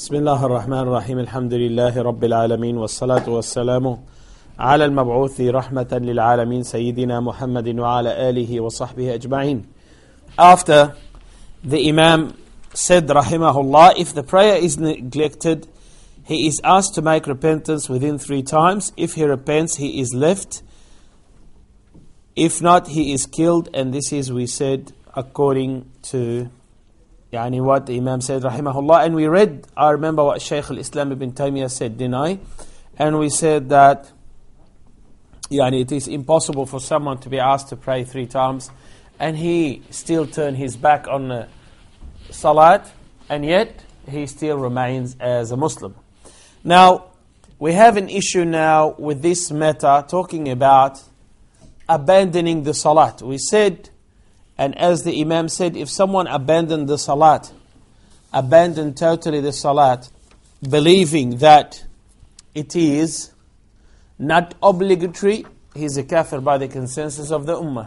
بسم الله الرحمن الرحيم الحمد لله رب العالمين والصلاة والسلام على المبعوث رحمة للعالمين سيدنا محمد وعلى آله وصحبه أجمعين. After the Imam said rahimahullah, if the prayer is neglected, he is asked to make repentance within 3 times. If he repents, he is left. If not, he is killed. And this is, we said, according to what the Imam said rahimahullah. And we read, I remember what Shaykh al-Islam ibn Taymiyyah said, didn't I? And we said that it is impossible for someone to be asked to pray 3 times and he still turn his back on the salat, and yet he still remains as a Muslim. Now, we have an issue now with this matter talking about abandoning the salat. We said, and as the Imam said, if someone abandoned the salat, abandoned totally the salat, believing that it is not obligatory, he's a kafir by the consensus of the ummah.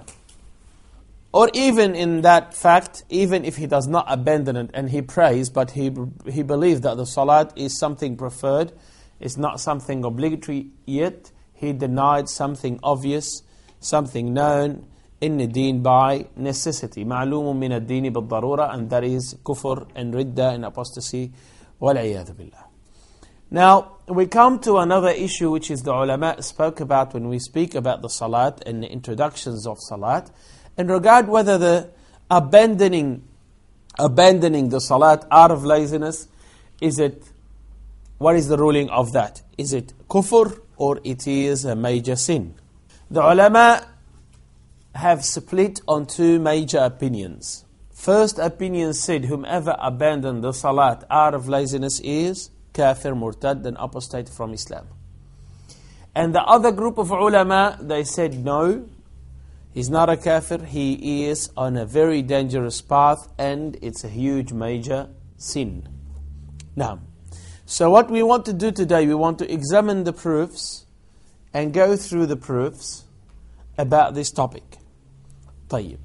Or even in that fact, even if he does not abandon it and he prays, but he believes that the salat is something preferred, it's not something obligatory yet, he denied something obvious, something known in the deen by necessity. مَعْلُومٌ مِنَ الدِّينِ بِالضَّرُورَةِ, and that is kufr and ridda and apostasy. وَالْعِيَاذُ بِاللَّهِ. Now, we come to another issue which is the ulama spoke about when we speak about the salat and the introductions of salat, in regard whether the abandoning the salat out of laziness, what is the ruling of that? Is it kufr or it is a major sin? The ulama have split on 2 major opinions. First opinion said whomever abandoned the salat out of laziness is kafir, murtad, and apostate from Islam. And the other group of ulama, they said no, he's not a kafir, he is on a very dangerous path and it's a huge major sin. Now, so what we want to do today, we want to examine the proofs and go through the proofs about this topic. طيب.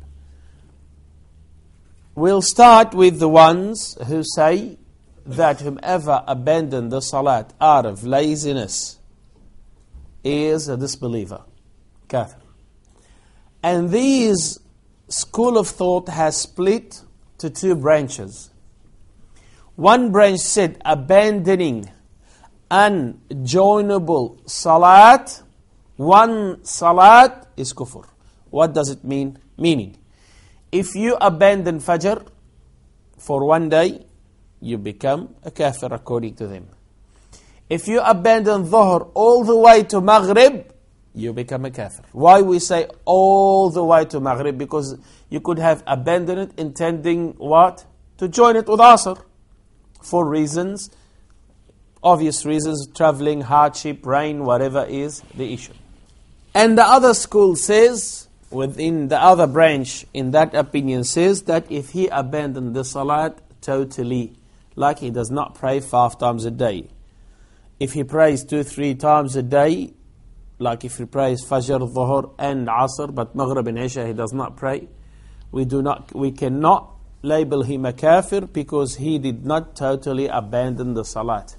We'll start with the ones who say that whomever abandoned the salat out of laziness is a disbeliever, kafir. And this school of thought has split to 2 branches. One branch said abandoning unjoinable salat, one salat is kufr. What does it mean? Meaning, if you abandon Fajr for 1 day, you become a kafir according to them. If you abandon Dhuhr all the way to Maghrib, you become a kafir. Why we say all the way to Maghrib? Because you could have abandoned it intending what? To join it with Asr. For reasons, obvious reasons, traveling, hardship, rain, whatever is the issue. And the other school says, within the other branch in that opinion says that if he abandoned the salat totally, like he does not pray 5 times a day, if he prays 2-3 times a day, like if he prays Fajr, Dhuhr and Asr, but Maghrib and Isha he does not pray, we cannot label him a kafir because he did not totally abandon the salat.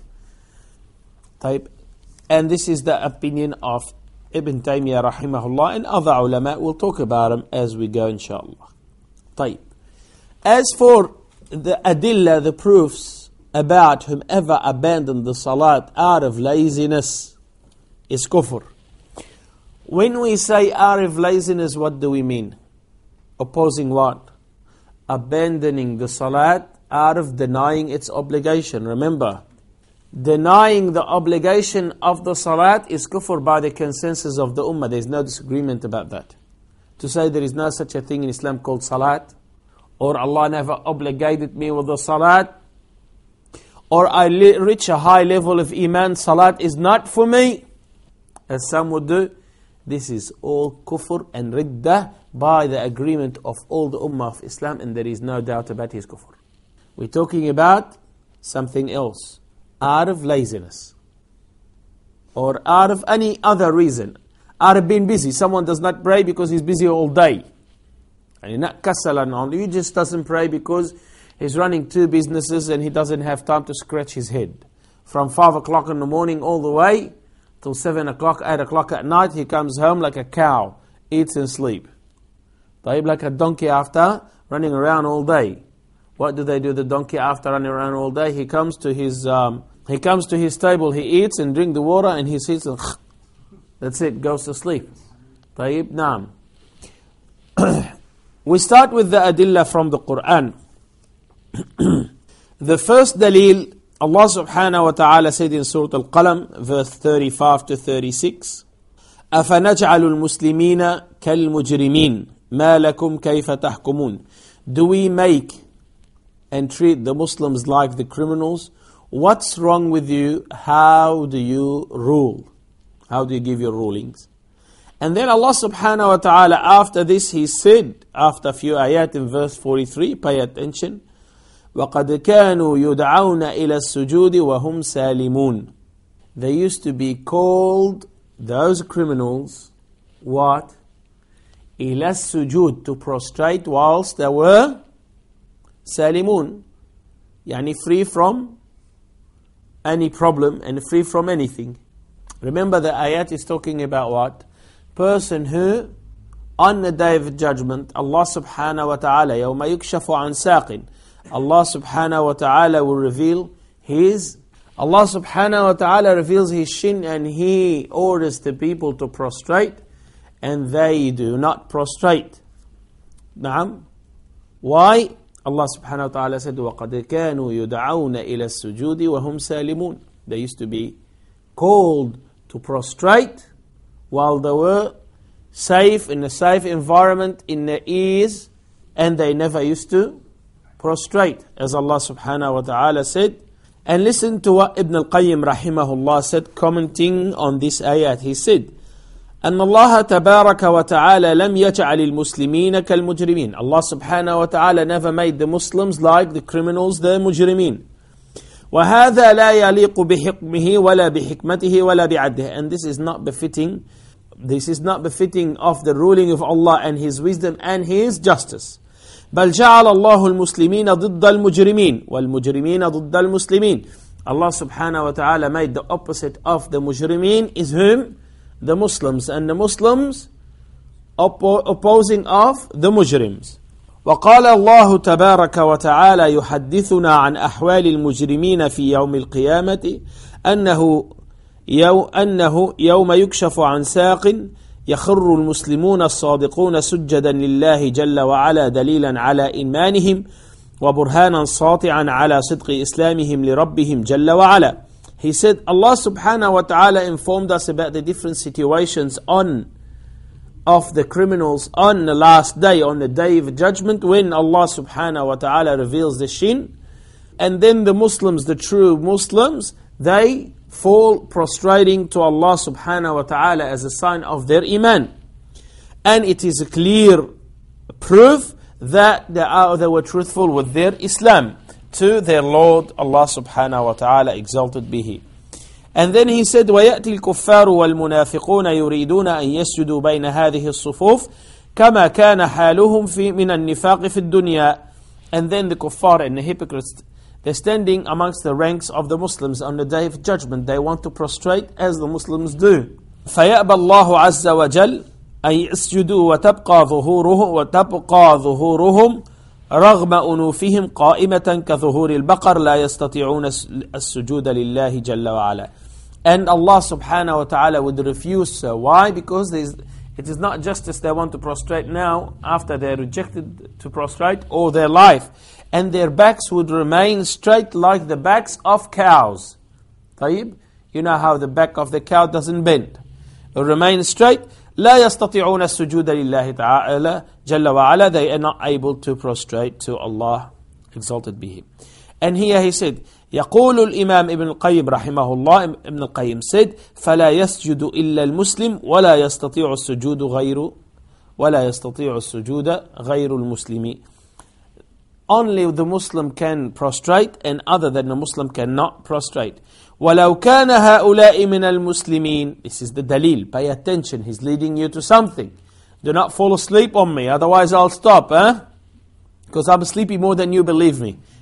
And this is the opinion of Ibn Taymiyyah rahimahullah and other ulama. We'll talk about them as we go inshallah. As for the adillah, the proofs about whomever abandoned the salat out of laziness is kufr. When we say out of laziness, what do we mean? Opposing what? Abandoning the salat out of denying its obligation. Remember, denying the obligation of the salat is kufr by the consensus of the ummah. There is no disagreement about that. To say there is no such a thing in Islam called salat, or Allah never obligated me with the salat, or I reach a high level of iman, salat is not for me, as some would do, this is all kufr and riddah by the agreement of all the ummah of Islam, and there is no doubt about his kufr. We're talking about something else. Out of laziness, or out of any other reason, out of being busy. Someone does not pray because he's busy all day. And not kasalan only, he just doesn't pray because He's running 2 businesses and he doesn't have time to scratch his head. From 5 o'clock in the morning all the way till 7 o'clock, 8 o'clock at night, he comes home like a cow, eats and sleep. Like a donkey after running around all day. What do they do the donkey after running around all day? He comes to his table, he eats and drinks the water and he sits and that's it, goes to sleep. Naam. We start with the adillah from the Quran. The first dalil, Allah subhanahu wa ta'ala said in Surah Al-Qalam, verse 35 to 36, أَفَنَجْعَلُ الْمُسْلِمِينَ كَالْمُجْرِمِينَ مَا لَكُمْ كَيْفَ تَحْكُمُونَ. Do we make and treat the Muslims like the criminals? What's wrong with you? How do you rule? How do you give your rulings? And then Allah subhanahu wa ta'ala, after this, He said, after a few ayat in verse 43, pay attention, وَقَدْ كَانُوا يُدْعَوْنَ إِلَى السُّجُودِ وَهُمْ سَالِمُونَ. They used to be called, those criminals, what? إِلَى السُّجُود, to prostrate whilst they were salimun, yani free from any problem and free from anything. Remember the ayat is talking about what? Person who, on the day of judgment, Allah subhanahu wa ta'ala, يَوْمَ يُكْشَفُ عَنْ سَاقٍ, Allah subhanahu wa ta'ala will reveal Allah subhanahu wa ta'ala reveals His shin and He orders the people to prostrate and they do not prostrate. Naam. Why? Allah subhanahu wa ta'ala said, وَقَدْ كَانُوا يُدْعَوْنَ إِلَى السُّجُودِ وَهُمْ سَالِمُونَ. They used to be called to prostrate while they were safe, in a safe environment, in their ease, and they never used to prostrate, as Allah subhanahu wa ta'ala said. And listen to what Ibn al-Qayyim rahimahullah said, commenting on this ayat. He said, أن الله تبارك وتعالى لم يجعل المسلمين كالمجرمين. Allah subhanahu wa ta'ala never made the Muslims like the criminals, the mujrimeen. وهذا لا يليق بحكمه ولا بحكمته ولا بعدله. And this is not befitting of the ruling of Allah and His wisdom and His justice. بل جعل الله المسلمين ضد المجرمين والمجرمين ضد المسلمين. Allah subhanahu wa ta'ala made the opposite of the mujrimeen is whom? The Muslims, and the Muslims opposing of the mujrims. وقال الله تبارك وتعالى يحدثنا عن أحوال المجرمين في يوم القيامة أنه يوم يكشف عن ساق يخر المسلمون الصادقون سجدا لله جل وعلا دليلا على إيمانهم وبرهانا ساطعا على صدق إسلامهم لربهم جل وعلا. He said, Allah subhanahu wa ta'ala informed us about the different situations of the criminals on the last day, on the day of judgment, when Allah subhanahu wa ta'ala reveals the shin. And then the Muslims, the true Muslims, they fall prostrating to Allah subhanahu wa ta'ala as a sign of their iman. And it is a clear proof that they were truthful with their Islam to their Lord, Allah subhanahu wa ta'ala, exalted be He. And then He said, وَيَأْتِي الْكُفَّارُ وَالْمُنَافِقُونَ يُرِيدُونَ أَن يَسْجُدُوا بَيْنَ هَذِهِ الصُّفُوفِ كَمَا كَانَ حَالُهُمْ مِنَ النِّفَاقِ فِي الدُّنْيَا. And then the kuffar and the hypocrites, they're standing amongst the ranks of the Muslims on the day of judgment. They want to prostrate as the Muslims do. فَيَأْبَى اللَّهُ عَزَّ وَجَلَّ أَن يَسْجُدُوا وَتَبْقَى ظُهُورُهُمْ رغم أنوفهم قائمة كظهور البقر لا يستطيعون السجود لله جل وعلا. And Allah subhanahu wa ta'ala would refuse so. Why? Because it is not justice they want to prostrate now after they rejected to prostrate all their life. And their backs would remain straight like the backs of cows. طيب? You know how the back of the cow doesn't bend. It will remain straight. لا يستطيعون السجود لله تعالى جل وعلا. They are not able to prostrate to Allah, exalted be He. And here he said, يقول الإمام ابن القيم رحمه الله, Ibn al-Qayyim said, فلا يسجد إلا المسلم ولا يستطيع السجود غير المسلم. Only the Muslim can prostrate and other than the Muslim cannot prostrate. وَلَوْ كَانَ هَؤُلَاءِ مِنَ الْمُسْلِمِينَ. This is the dalil. Pay attention. He's leading you to something. Do not fall asleep on me. Otherwise I'll stop. Because I'm sleepy more than you, believe me.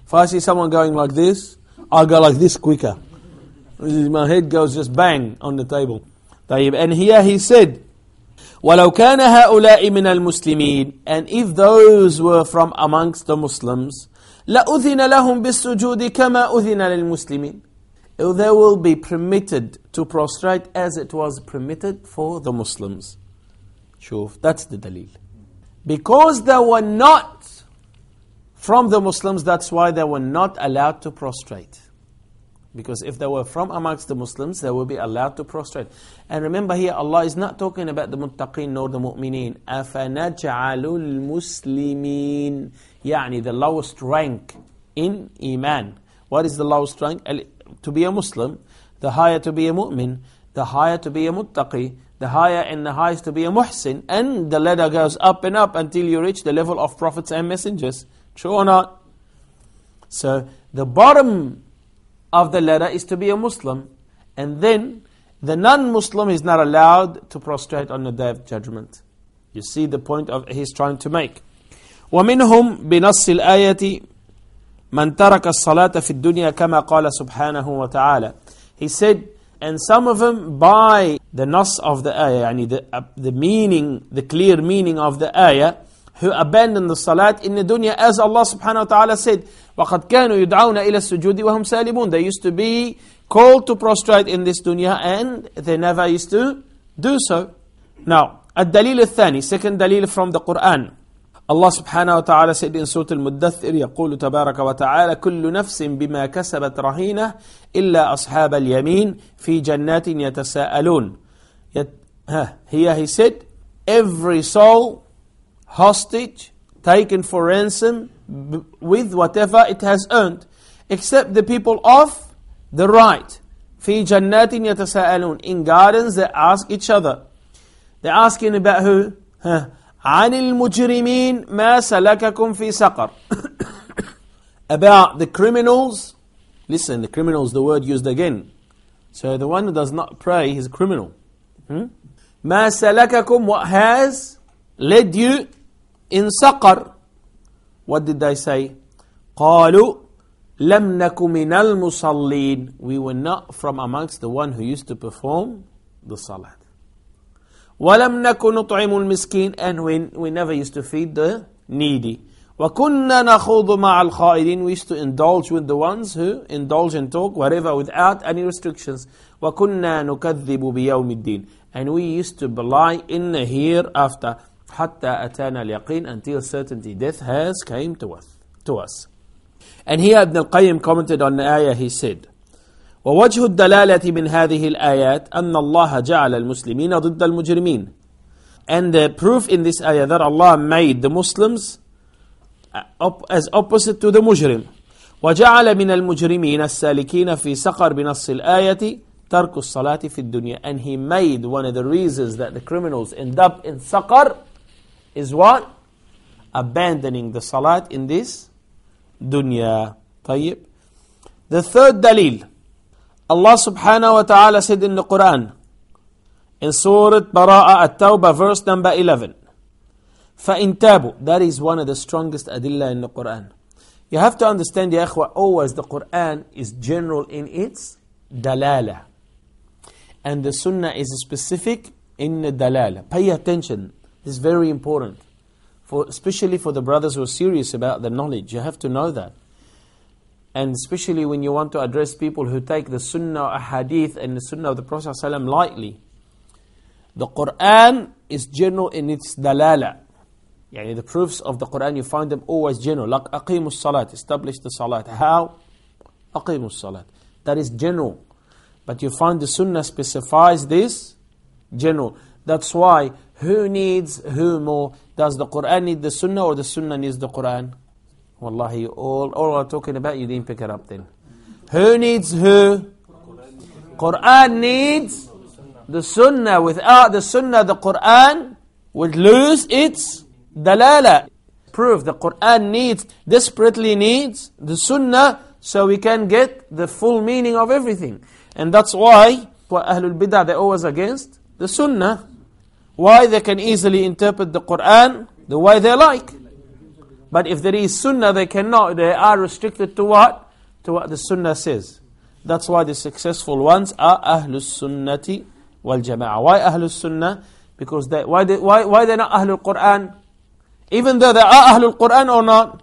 If I see someone going like this, I'll go like this quicker. My head goes just bang on the table. And here he said, وَلَوْ كَانَ هَؤُلَاءِ مِنَ الْمُسْلِمِينَ, and if those were from amongst the Muslims, لَأُذِنَ لَهُمْ بِالسُّجُودِ كَمَا أُذِنَ لِلْمُسْلِمِينَ, they will be permitted to prostrate as it was permitted for the Muslims. Shuf, that's the dalil. Because they were not from the Muslims, that's why they were not allowed to prostrate. Because if they were from amongst the Muslims, they will be allowed to prostrate. And remember here, Allah is not talking about the muttaqeen nor the mu'mineen. أَفَنَجْعَلُ الْمُسْلِمِينَ, يعني the lowest rank in Iman. What is the lowest rank? To be a Muslim, the higher to be a mu'min, the higher to be a muttaqi, the higher and the highest to be a muhsin, and the ladder goes up and up until you reach the level of prophets and messengers. True or not? So the bottom of the ladder is to be a Muslim, and then the non-Muslim is not allowed to prostrate on the Day of Judgment. You see the point of he's trying to make. وَمِنْهُمْ بِنَصِّ الْآيَةِ مَنْ تَرَكَ الصَّلَاةَ فِي الدُّنْيَا كَمَا قَالَ سُبْحَانَهُ وَتَعَالَى. He said, and some of them by the nas of the ayah, yani the meaning, the clear meaning of the ayah, who abandoned the salat in the dunya, as Allah subhanahu wa ta'ala said, وَقَدْ كَانُوا يُدْعَوْنَ إِلَى السُّجُودِ وَهُمْ سَالِمُونَ. They used to be called to prostrate in this dunya, and they never used to do so. Now, الدليل الثاني, second dalil from the Quran. Allah subhanahu wa ta'ala said in Surah Al-Muddathir, يقول تبارك وتعالى كل نفس بما كسبت رهينة إلا أصحاب اليمين في جنات يتساءلون. Here he said, every soul hostage, taken for ransom with whatever it has earned, except the people of the right. في جنات يتساءلون, in gardens they ask each other. They're asking about who? عن المجرمين ما سلككم في سقر. About the criminals. Listen, the criminals, the word used again. So the one who does not pray, he's a criminal. ما سلككم, what has led you in Saqar? What did they say? قالوا لم نك من المصلين. We were not from amongst the one who used to perform the salat. وَلَمْ نَكُ نُطْعِمُ الْمِسْكِينَ, and we never used to feed the needy. وَكُنَّا نَخُوضُ مَعَ الْخَائِدِينَ, we used to indulge with the ones who indulge and talk whatever without any restrictions. وَكُنَّا نُكَذِّبُ بِيَوْمِ الدِّينِ, and we used to belie in the hereafter. حَتَّى أَتَانَا الْيَقِينَ, until certainty, death has came to us. And here Ibn al-Qayyim commented on the ayah, he said, ووجه الدلالة من هذه الآيات أن الله جعل المسلمين ضد المجرمين. And the proof in this ayah that Allah made the Muslims as opposite to the mujrim. وجعل من المجرمين السالكين في سقر بنص الآية ترك الصلاة في الدنيا. And He made one of the reasons that the criminals end up in Saqar is what? Abandoning the salat in this dunya. طيب. The third dalil. Allah subhanahu wa ta'ala said in the Quran, in Surah Bara'ah At-Tawbah, verse number 11, فَإِن تَابُوا, that is one of the strongest adillah in the Quran. You have to understand, ya ikhwa, always the Quran is general in its dalala. And the Sunnah is specific in the dalala. Pay attention, this is very important. Especially for the brothers who are serious about the knowledge, you have to know that. And especially when you want to address people who take the Sunnah, Hadith and the Sunnah of the Prophet ﷺ lightly. The Quran is general in its dalala. Yani the proofs of the Quran, you find them always general. Like aqimus salat, establish the salat. How? Aqimus salat. That is general. But you find the Sunnah specifies this general. That's why, who needs who more? Does the Quran need the Sunnah or the Sunnah needs the Quran? Wallahi, all are talking about, you didn't pick it up then. Who needs who? Quran needs the Sunnah. Without the Sunnah, the Quran would lose its dalala. Proof, the Quran desperately needs the Sunnah so we can get the full meaning of everything. And that's why Ahlul Bid'ah, they're always against the Sunnah. Why? They can easily interpret the Quran the way they like. But if there is sunnah, they cannot. They are restricted to what? To what the sunnah says. That's why the successful ones are Ahlus Sunnati wal Jama'ah. Why Ahlus Sunnah? Because why they're not Ahlul Quran? Even though they are Ahlul Quran or not?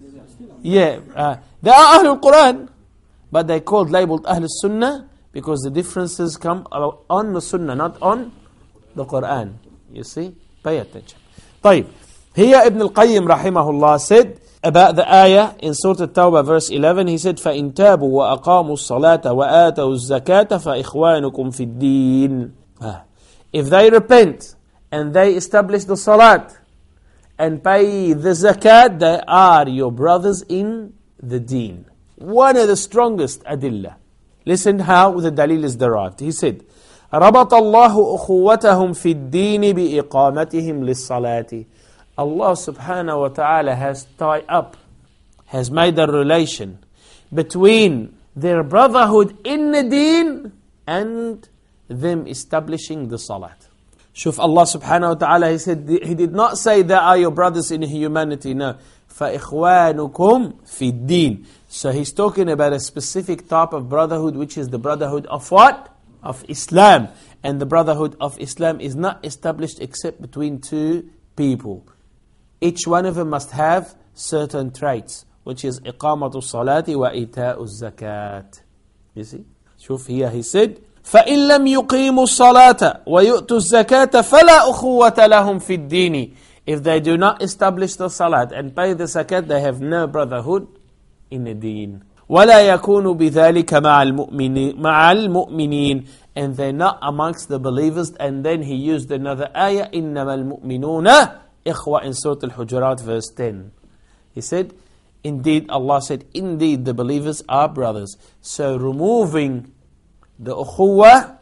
Yeah, they are Ahlul Quran, but they're called, labeled Ahlul Sunnah because the differences come on the Sunnah, not on the Quran. You see? Pay attention. طيب. Here Ibn al-Qayyim rahimahullah said about the ayah in Surah At-Tawbah verse 11, he said, فَإِن تَابُوا وَأَقَامُوا الصَّلَاةَ وَآتَوُوا الزَّكَاةَ فَإِخْوَانُكُمْ فِي الدِّينِ. If they repent and they establish the salat and pay the zakat, they are your brothers in the deen. One of the strongest adillah. Listen how the dalil is derived. He said, رَبَطَ اللَّهُ أُخُوَّتَهُمْ فِي الدِّينِ بِإِقَامَتِهِمْ لِلصَّلَاةِ. Allah subhanahu wa ta'ala has tied up, has made a relation between their brotherhood in the deen and them establishing the salat. Shuf Allah subhanahu wa ta'ala, He said, He did not say they are your brothers in humanity, no. فَإِخْوَانُكُمْ فِي الدِّينِ. So He's talking about a specific type of brotherhood, which is the brotherhood of what? Of Islam. And the brotherhood of Islam is not established except between two people. Each one of them must have certain traits, which is إقامة الصلاة وإيتاء الزكاة. You see? شوف here he said, فَإِن لَمْ يُقِيمُوا الصَّلَاةَ وَيُؤْتُوا الزَّكَاةَ فَلَا أُخُوَّةَ لَهُمْ فِي الدِّينِ. If they do not establish the salat and pay the zakat, they have no brotherhood in the deen. وَلَا يَكُونُوا بِذَلِكَ مَعَ الْمُؤْمِنِينَ. And they're not amongst the believers. And then he used another ayah, إِنَّمَا الْمُؤْمِنُونَ إِخْوَةً in Surah Al-Hujurat verse 10. He said, indeed, Allah said, indeed the believers are brothers. So removing the ukhuwah,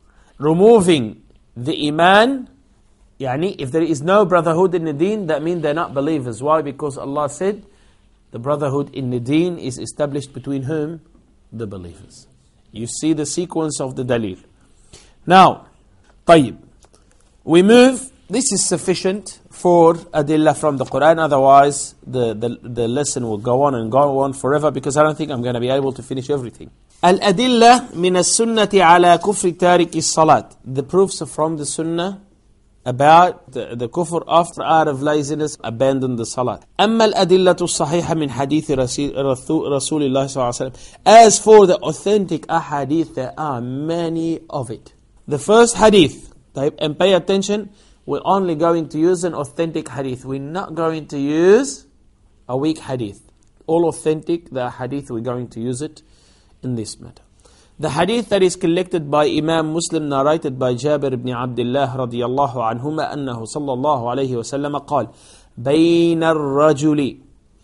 removing the iman, yani if there is no brotherhood in the deen, that means they're not believers. Why? Because Allah said, the brotherhood in the deen is established between whom? The believers. You see the sequence of the dalil. Now, طيب, we move. This is sufficient for adillah from the Quran. Otherwise, the lesson will go on and go on forever because I don't think I'm going to be able to finish everything. Al-adillah min as-sunnati ala kufri tariki salat. The proofs from the sunnah about the kufr after out of laziness abandon the salat. أما الأدلة الصحيحة من حديث رسول الله صلى الله عليه وسلم. As for the authentic ahadith, there are many of it. The first hadith, and pay attention, we're only going to use an authentic hadith. We're not going to use a weak hadith. All authentic, the hadith, we're going to use it in this matter. The hadith that is collected by Imam Muslim, narrated by Jabir ibn Abdullah radiyallahu anhuma, أنه صلى الله عليه وسلم قال بين الرجل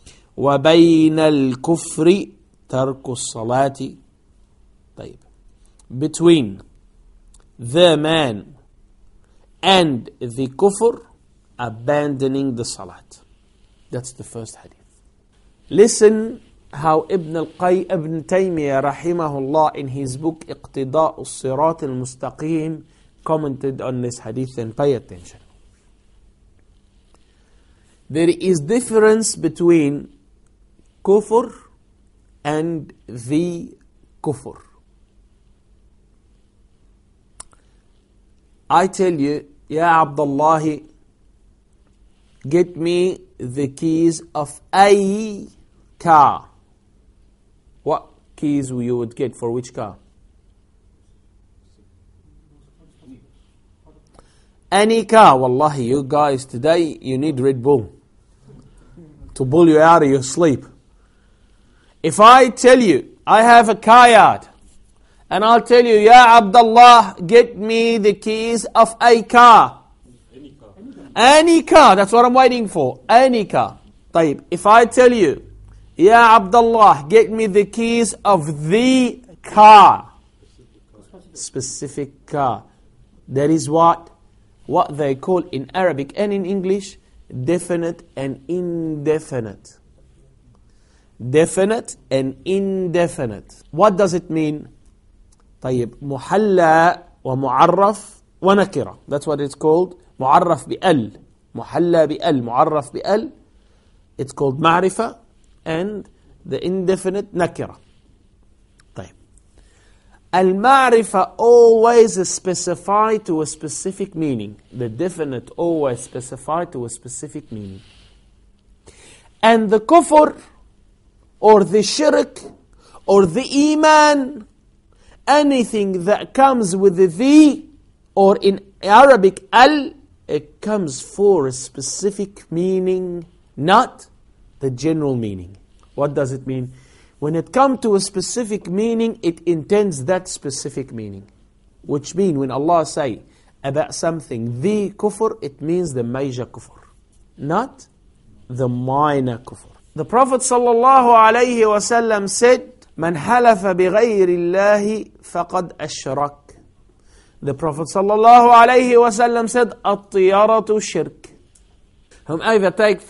وبين الكفر ترك الصلاة. طيب. Between the man and the kufr, abandoning the salat. That's the first hadith. Listen how Ibn Taymiyyah rahimahullah in his book Iqtida'u Sirat al-Mustaqim commented on this hadith, and pay attention. There is difference between kufr and the kufr. I tell you, Ya Abdullah, get me the keys of a car. What keys you would get for which car? Any car. Wallahi, you guys today, you need Red Bull to pull you out of your sleep. If I tell you, I have a car yard, and I'll tell you, Ya Abdullah, get me the keys of a car. Any car, that's what I'm waiting for. Any car. طيب, if I tell you, Ya Abdullah, get me the keys of the car. Specific car. That is what they call in Arabic and in English, definite and indefinite. Definite and indefinite. What does it mean? طيب, محلى ومعرف ونكرة. That's what it's called. معرف بأل. محلى بأل. معرف بأل. It's called ma'rifah, and the indefinite nakira. طيب. Al-ma'rifah always specified to a specific meaning. The definite always specified to a specific meaning. And the kufr, or the shirk, or the iman, anything that comes with the, or in Arabic al, it comes for a specific meaning, not the general meaning. What does it mean? When it comes to a specific meaning, it intends that specific meaning. Which means when Allah say about something, the kufr, it means the major kufr, not the minor kufr. The Prophet ﷺ said, "Man halafa bighayri Allahi faqad ashrak." The Prophet ﷺ said, "At-tiyaratu shirk." Whomever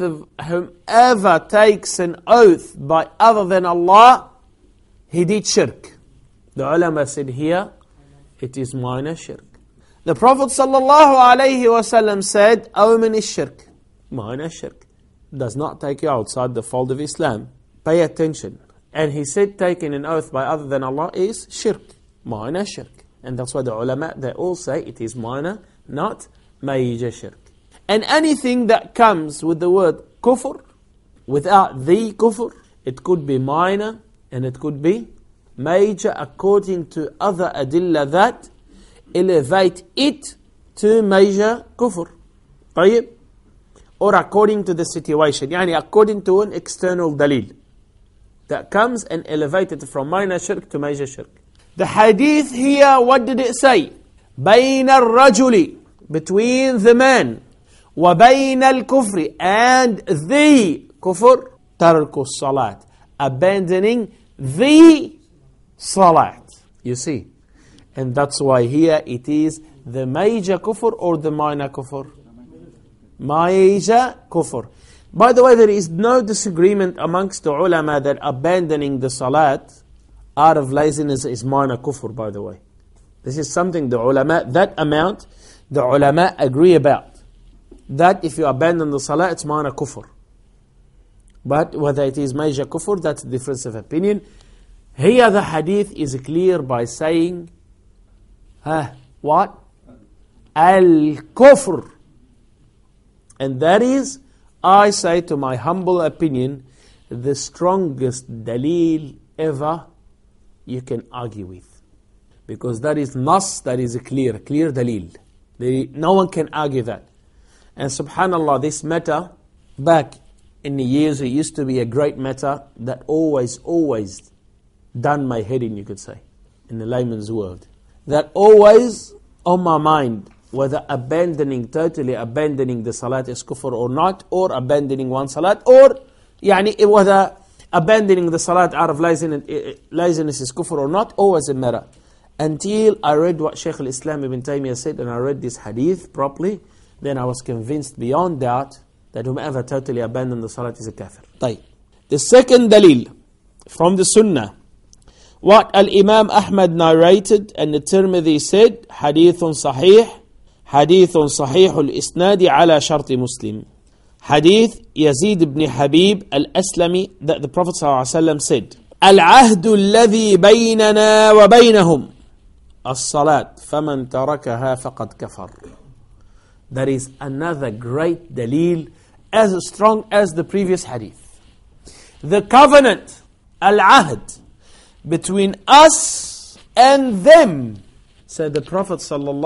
takes an oath by other than Allah, he did shirk. The ulama said here, it is minor shirk. The Prophet ﷺ said, "Awmin is shirk." Minor shirk. Does not take you outside the fold of Islam. Pay attention. And he said taking an oath by other than Allah is shirk. Minor shirk. And that's why the ulama, they all say it is minor, not major shirk. And anything that comes with the word kufr, without the kufr, it could be minor and it could be major according to other adilla that elevate it to major kufr. طيب? Or according to the situation. يعني according to an external dalil that comes and elevated from minor shirk to major shirk. The hadith here, what did it say? بين الرجل, between the man, وبين الكفر, and the kufr, ترك الصلاة, abandoning the salat. You see? And that's why here it is the major kufr or the minor kufr? Major kufr. By the way, there is no disagreement amongst the ulama that abandoning the salat out of laziness is minor kufr, by the way. This is something the ulama, that amount, the ulama agree about. That if you abandon the salah, it's minor kufr. But whether it is major kufr, that's a difference of opinion. Here the hadith is clear by saying, what? Al-kufr. And that is, I say to my humble opinion, the strongest dalil ever you can argue with. Because that is nas, that is a clear dalil. No one can argue that. And subhanallah, this matter, back in the years, it used to be a great matter that always done my head in, you could say, in the layman's world. That always on my mind, whether totally abandoning the salat is kufr or not, or abandoning one salat, or whether abandoning the salat out of laziness is kufr or not, always a matter. Until I read what Shaykh al-Islam Ibn Taymiyyah said, and I read this hadith properly, then I was convinced beyond doubt that whomever totally abandoned the salat is a kafir. طيب. The second dalil from the sunnah, what Al-Imam Ahmad narrated and the Tirmidhi said, hadithun sahih al-isnadi ala sharti Muslim. Hadith Yazid ibn Habib al-Aslami, that the Prophet ﷺ said, Al-ahdu alladhi baynana wa baynahum as-salat, faman tarakaha faqad kafar. That is another great dalil, as strong as the previous hadith. The covenant, al-ahd, between us and them. So the Prophet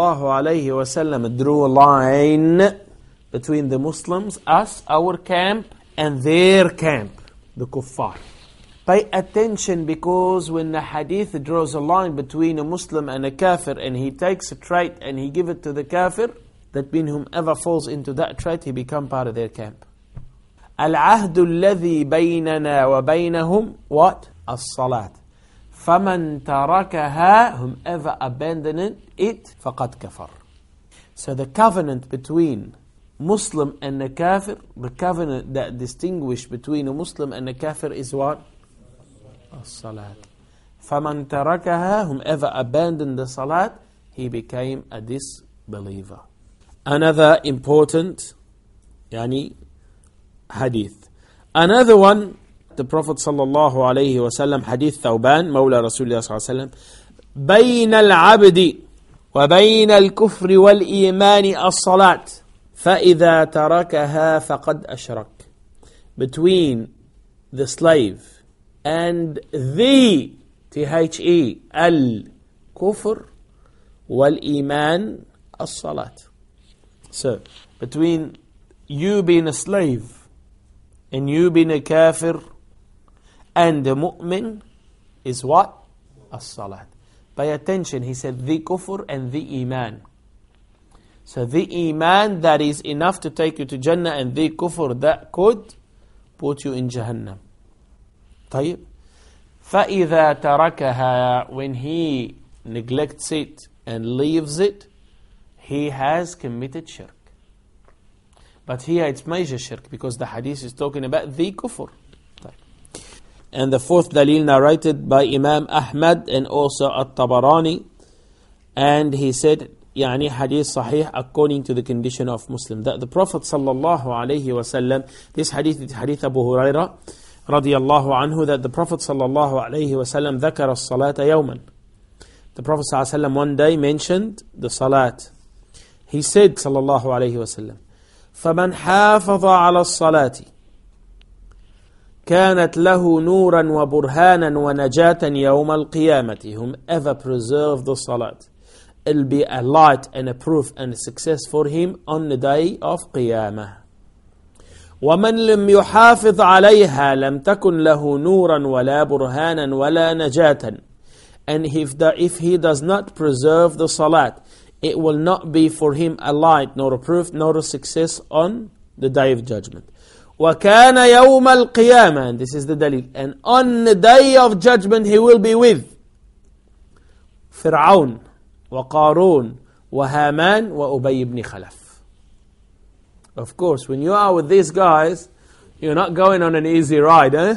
ﷺ drew a line between the Muslims, us, our camp, and their camp, the kuffar. Pay attention, because when the hadith draws a line between a Muslim and a kafir, and he takes a trait and he gives it to the kafir, that means whomever falls into that trait, he becomes part of their camp. Al-ahdu alladhi baynana wa baynahum, what? As-salat. فَمَنْ تَرَكَهَا, whomever abandoned it, فَقَدْ كَفَرْ. So the covenant between Muslim and the kafir, the covenant that distinguishes between a Muslim and a kafir is what? As-salat. فَمَنْ تَرَكَهَا, whomever abandoned the salat, he became a disbeliever. Another important hadith. Another one, the Prophet sallallahu alayhi wasallam, Hadith Thawban, Mawla Rasulullah sallallahu alayhi wasallam, بين العبد وبين الكفر والإيمان الصلاة فإذا تركها فقد أشرك. Between the slave and the THE الكفر والإيمان الصلاة. So, between you being a slave and you being a kafir and a mu'min is what? As-salat. Pay attention, he said the kufr and the iman. So the iman that is enough to take you to Jannah, and the kufr that could put you in Jahannam. طيب. فَإِذَا تَرَكَهَا, when he neglects it and leaves it, he has committed shirk. But here it's major shirk, because the hadith is talking about the kufr. And the fourth dalil narrated by Imam Ahmad and also At-Tabarani, and he said, يعني hadith sahih according to the condition of Muslim, that the Prophet sallallahu alayhi wasallam, this hadith is hadith Abu Hurairah radiyallahu anhu, that the Prophet sallallahu alayhi wasallam ذكر الصلاة يوما. The Prophet sallallahu alayhi wasallam one day mentioned the salat. He said sallallahu alayhi wasallam, فَمَنْ حَافَظَ عَلَى الصَّلَاةِ كانت له نورا وبرهانا ونجاة يوم القيامة. Whomever preserve the salat, it'll be a light and a proof and a success for him on the day of Qiyamah. ومن لم يحافظ عليها لم تكن له نورا ولا برهانا ولا نجاة. And if he does not preserve the salat, it will not be for him a light, nor a proof, nor a success on the day of judgment. وَكَانَ يَوْمَ الْقِيَامَةِ, and this is the dalil, and on the day of judgment he will be with Fir'aun, وَقَارُونَ, وَهَامَانَ, وَأُبَيِّ ibn Khalaf. Of course, when you are with these guys, you're not going on an easy ride, eh?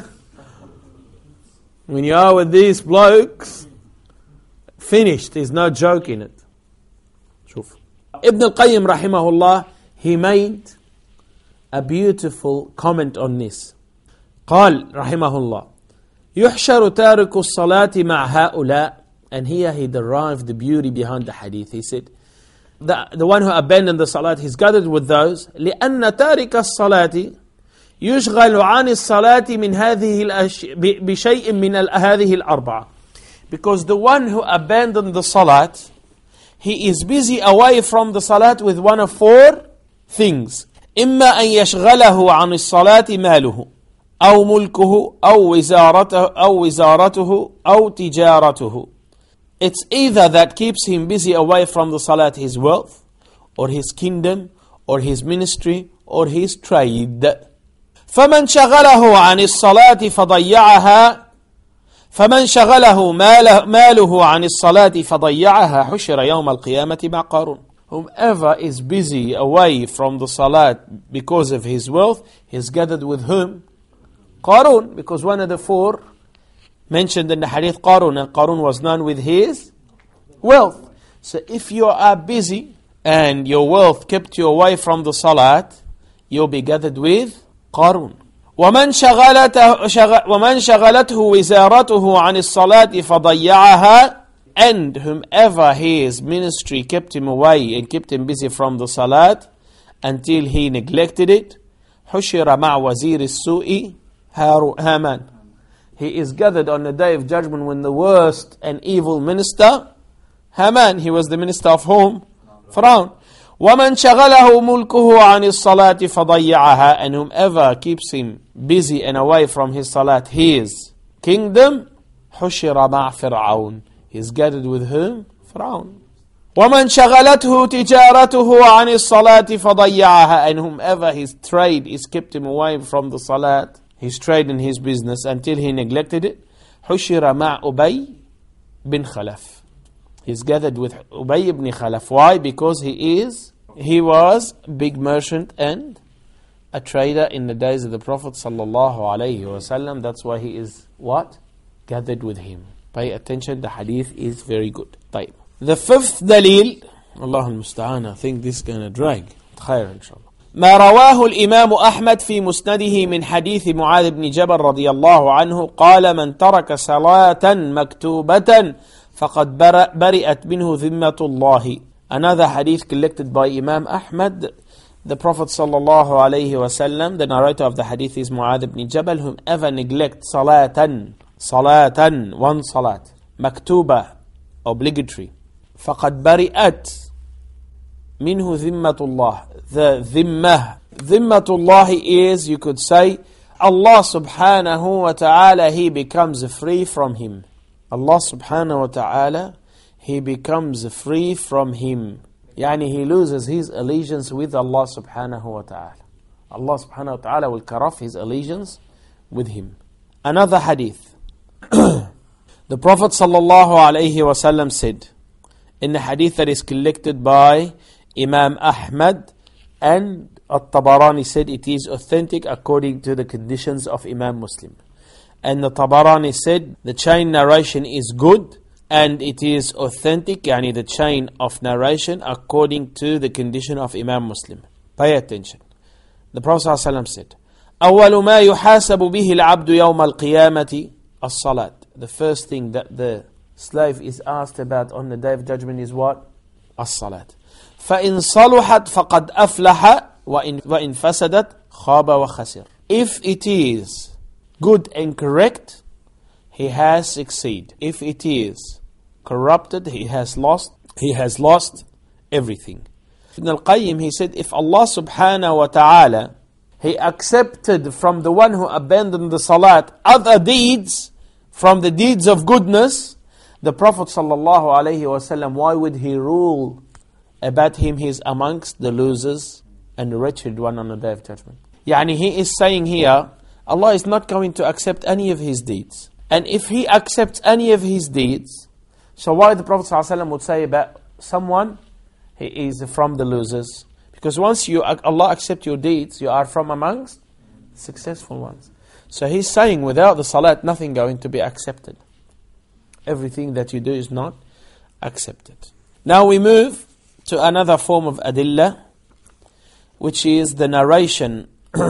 When you are with these blokes, finished, there's no joke in it. شوف. Ibn al-Qayyim rahimahullah, he made a beautiful comment on this. قال رحمه الله يحشر تارك الصلاة مع هؤلاء. And here he derived the beauty behind the hadith. He said, the one who abandoned the salat, he's gathered with those. لأن تارك الصلاة يشغل عن الصلاة من هذه بشيء من هذه الأربعة. Because the one who abandoned the salat, he is busy away from the salat with one of four things. إما أن يشغله عن الصلاة ماله أو ملكه أو وزارته أو تجارته. It's either that keeps him busy away from the salat, his wealth, or his kingdom, or his ministry, or his trade. فمن شغله عن الصلاة فضيعها فمن شغله ماله عن الصلاة فضيعها حشر يوم القيامة مع قارون. Whomever is busy away from the salat because of his wealth, he's gathered with whom? Qarun, because one of the four mentioned in the hadith Qarun, and Qarun was known with his wealth. So if you are busy and your wealth kept you away from the salat, you'll be gathered with Qarun. ومن شغلته وزارته عن الصلاة فضيعها. And whomever his ministry kept him away and kept him busy from the salat until he neglected it, حشر مع وزير السوء هامان. He is gathered on the day of judgment when the worst and evil minister, Haman, he was the minister of whom? Pharaoh. وَمَنْ شَغَلَهُ مُلْكُهُ عَنِ الصَّلَاةِ فَضَيَّعَهَا. And whomever keeps him busy and away from his salat, his kingdom, حشر مع فرعون. He is gathered with whom? Pharaoh. وَمَنْ شَغَلَتْهُ تِجَارَتُهُ عَنِ الصَّلَاةِ فَضَيَّعَهَا. And whomever his trade is kept him away from the salat, his trade and his business, until he neglected it, حُشِرَ مَعْ أُبَيْ bin Khalaf. He's gathered with Ubay ibn Khalaf. Why? Because he was a big merchant and a trader in the days of the Prophet sallallahu alaihi wasallam. That's why he is what? Gathered with him. Pay attention, the hadith is very good. The fifth dalil, Allah al-Musta'an, I think this is going to drag. Khair inshallah. ما رواه الإمام أحمد في مسنده من حديث معاذ بن جبل رضي الله عنه قال من ترك صلاة مكتوبة فقد برئت منه ذمة الله. Another hadith collected by Imam Ahmad. The Prophet sallallahu alayhi wasallam, the narrator of the hadith is Mu'adh ibn Jabal, whomever neglects salatan, one salat, maktuba, obligatory, faqad bari'at minhu dhimmatullah. The dhimmatullah is, you could say, Allah subhanahu wa ta'ala, He becomes free from him. Allah subhanahu wa ta'ala, He becomes free from him. Yani he loses his allegiance with Allah subhanahu wa ta'ala. Allah subhanahu wa ta'ala will cut off his allegiance with him. Another hadith. The Prophet sallallahu alayhi wa sallam said, in the hadith that is collected by Imam Ahmad and At-Tabarani said it is authentic according to the conditions of Imam Muslim. And the Tabarani said the chain narration is good and it is authentic, yani the chain of narration according to the condition of Imam Muslim. Pay attention. The Prophet ﷺ said, أول ما يحاسب به العبد يوم القيامة الصلاة. The first thing that the slave is asked about on the Day of Judgment is what? الصلاة. فإن صلحت فقد أفلح وإن فسدت خاب وخسر. If it is good and correct, he has succeeded. If it is corrupted, he has lost everything. Ibn al-Qayyim, he said, if Allah subhanahu wa ta'ala, He accepted from the one who abandoned the salat other deeds from the deeds of goodness, the Prophet sallallahu alaihi wasallam, why would he rule about him? He is amongst the losers and the wretched one on the Day of Judgment. Yani he is saying here, Allah is not going to accept any of his deeds. And if He accepts any of his deeds, so why the Prophet ﷺ would say about someone, he is from the losers? Because once Allah accepts your deeds, you are from amongst successful ones. So he's saying without the salat, nothing going to be accepted. Everything that you do is not accepted. Now we move to another form of adillah, which is the narration.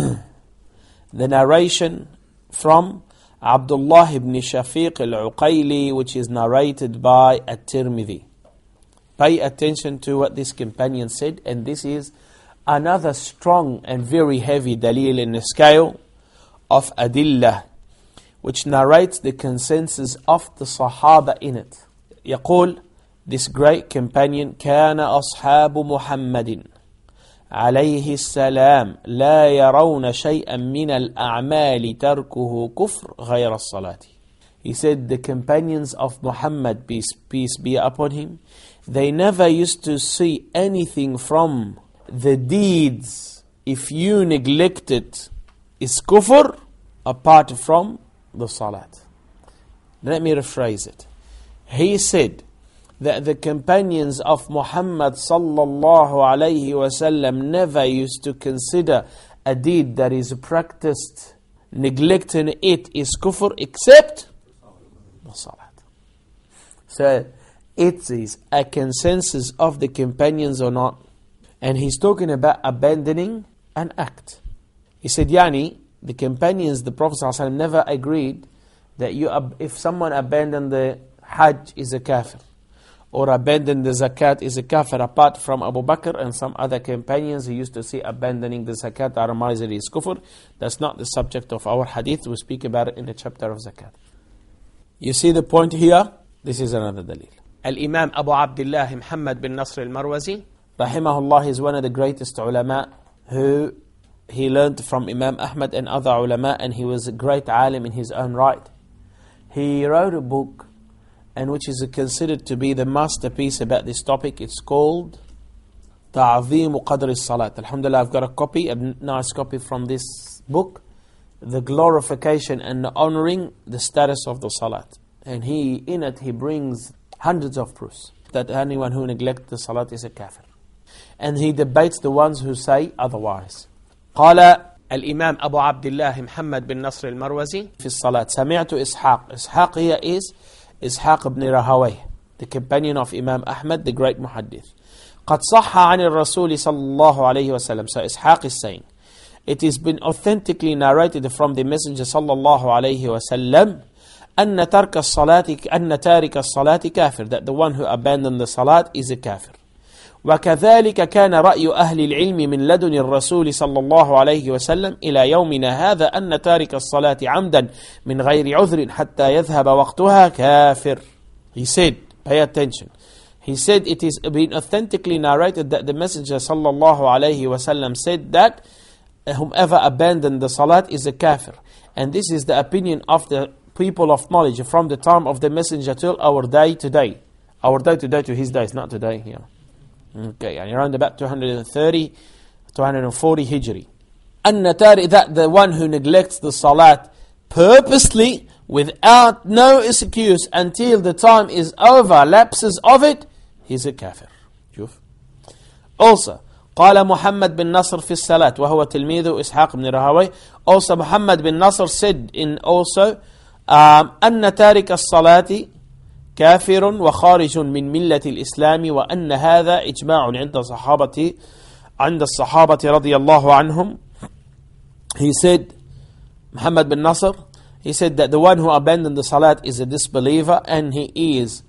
The narration from Abdullah ibn Shafiq al-Uqayli, which is narrated by At-Tirmidhi. Pay attention to what this companion said, and this is another strong and very heavy dalil in the scale of adillah, which narrates the consensus of the Sahaba in it. يقول, this great companion, كان أصحاب محمد عليه السلام لا يرون شيئا من الأعمال تركه كفر غير الصلاة. He said the companions of Muhammad, peace be upon him, they never used to see anything from the deeds, if you neglect it, is kufr, apart from the salat. Let me rephrase it. He said that the companions of Muhammad sallallahu alayhi wasallam never used to consider a deed that is practiced, neglecting it is kufr, except the salat. So it is a consensus of the companions or not. And he's talking about abandoning an act. He said, Yani, the companions, the Prophet ﷺ never agreed that if someone abandoned the Hajj is a kafir, or abandoned the zakat is a kafir, apart from Abu Bakr and some other companions who used to say abandoning the zakat automatically is kufr. That's not the subject of our hadith. We speak about it in the chapter of zakat. You see the point here? This is another dalil. Al-Imam Abu Abdullah Muhammad bin Nasr al-Marwazi, rahimahullah, is one of the greatest ulama who he learned from Imam Ahmad and other ulama, and he was a great alim in his own right. He wrote a book, and which is considered to be the masterpiece about this topic. It's called Ta'zeem Qadr al-Salat. Alhamdulillah, I've got a copy, a nice copy from this book, the glorification and the honoring the status of the Salat. And in it he brings hundreds of proofs that anyone who neglects the Salat is a kafir. And he debates the ones who say otherwise. قال الإمام أبو عبد الله محمد بن نصر المروزي في الصلاة سمعت إسحاق here is إسحاق ibn Rahawayh, the companion of Imam Ahmad, the great muhaddith. قد صح عن الرسول صلى الله عليه وسلم. So Ishaq is saying, it has been authentically narrated from the Messenger صلى الله عليه وسلم أن ترك الصلاة كافر, that the one who abandoned the salat is a kafir. وكذلك كان رأي أهل العلم من لدن الرسول صلى الله عليه وسلم إلى يومنا هذا أن تارك الصلاة عمدا من غير عذر حتى يذهب وقتها كافر. He said, pay attention, he said it is been authentically narrated that the Messenger صلى الله عليه وسلم said that whomever abandoned the salat is a kafir. And this is the opinion of the people of knowledge from the time of the Messenger till our day today. Our day today to his days, not today here. Okay, and around about 230, 240 Hijri. That the one who neglects the salat purposely without no excuse until the time is over, lapses of it, he's a kafir. شوف. Also, قال محمد بن نصر في الصلاة وهو تلميذ إسحاق بن راهويه. Also, Muhammad bin Nasr said in also أن تارك الصلاة كافر وخارج من ملة الإسلام وأن هذا إجماع عند الصحابة رضي الله عنهم. He said, Muhammad bin Nasr, he said that the one who abandoned the salat is a disbeliever and he is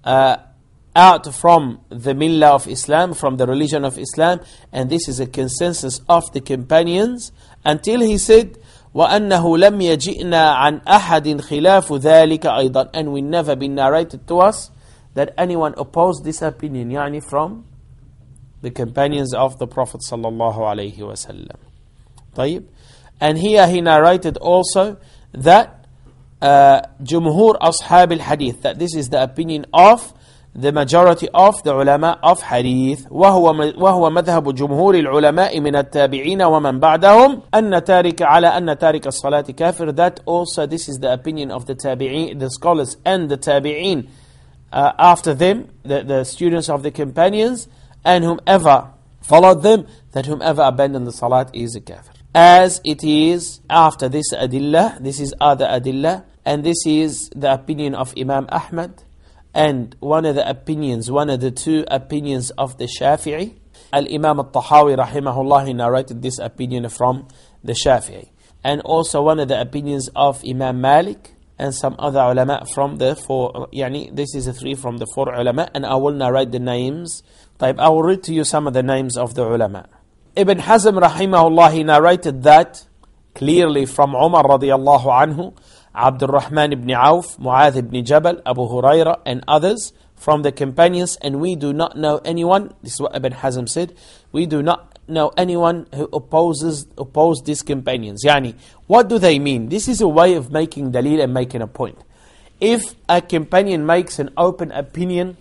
out from the millah of Islam, from the religion of Islam, and this is a consensus of the companions until he said وَأَنَّهُ لَمْ يَجِئْنَا عَنْ أَحَدٍ خِلَافُ ذَلِكَ أَيْضًا, and we never been narrated to us that anyone opposed this opinion, يعني from the companions of the Prophet sallallahu alaihi wasallam. طيب. And here he narrated also that جمهور أصحاب الحديث, that this is the opinion of the majority of the ulama of hadith, وهو مذهب جمهور العلماء من التابعين ومن بعدهم أن تارك الصلاة كافر. That also this is the opinion of the tabi'in, the scholars and the tabi'in after them, the students of the companions, and whomever followed them, that whomever abandoned the salat is a kafir. As it is after this adillah, this is other adillah, and this is the opinion of Imam Ahmad, and one of the two opinions of the Shafi'i. Al-Imam al-Tahawi rahimahullah, he narrated this opinion from the Shafi'i. And also one of the opinions of Imam Malik and some other ulama from the four, this is a three from the four ulama, and I will narrate the names. I will read to you some of the names of the ulama. Ibn Hazm rahimahullah, he narrated that clearly from Umar radiyallahu anhu, Abdul Rahman ibn Auf, Mu'adh ibn Jabal, Abu Huraira, and others from the companions, and we do not know anyone, this is what Ibn Hazm said, we do not know anyone who opposed these companions. What do they mean? This is a way of making dalil and making a point. If a companion makes an open opinion,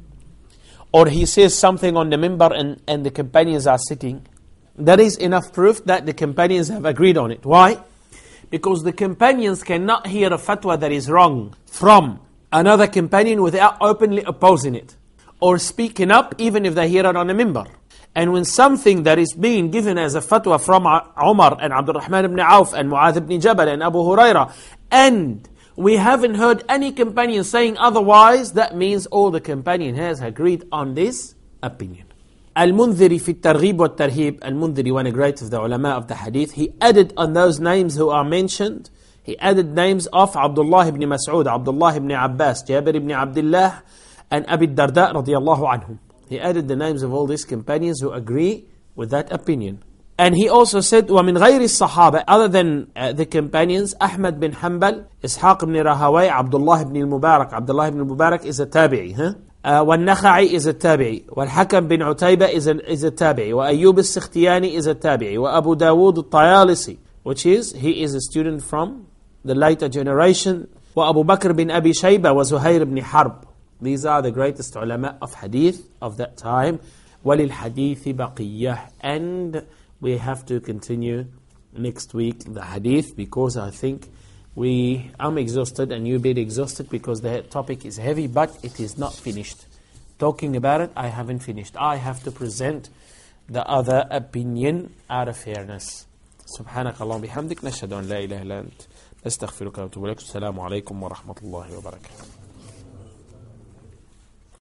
or he says something on the minbar and the companions are sitting, that is enough proof that the companions have agreed on it. Why? Because the companions cannot hear a fatwa that is wrong from another companion without openly opposing it or speaking up, even if they hear it on a minbar. And when something that is being given as a fatwa from Umar and Abdul Rahman ibn Auf and Mu'adh ibn Jabal and Abu Huraira, and we haven't heard any companion saying otherwise, that means all the companion has agreed on this opinion. Al-Mundhiri fi Targhib wa Tarhib, Al-Mundhiri, one great of the ulama of the hadith, he added on those names who are mentioned, he added names of Abdullah ibn Mas'ud, Abdullah ibn Abbas, Jabir ibn Abdullah, and Abi Darda radiyallahu anhum. He added the names of all these companions who agree with that opinion. And he also said, وَمِنْ غَيْرِ الصَّحَابَةِ, other than the companions, Ahmad bin Hanbal, Ishaq ibn Rahawai, Abdullah ibn al-Mubarak. Abdullah ibn al-Mubarak is a tabi'i. والنخعي is a tabi'i. والحكم bin Utayba is a tabi'i. وأيوب السختياني is a tabi'i. وأبو داود الطيالسي, which is, he is a student from the later generation. وأبو بكر bin Abi Shayba وزهير ibn Harb. These are the greatest ulama of hadith of that time. وَلِلْحَدِيثِ بَقِيَّةٌ. And we have to continue next week the hadith, because I think I'm exhausted and you be exhausted, because the topic is heavy, but it is not finished. Talking about it, I haven't finished. I have to present the other opinion out of fairness. سبحانك اللهم بحمدك نشهد أن لا إله إلا أنت نستغفرك ونتوب إليك. السلام عليكم ورحمة الله وبركاته.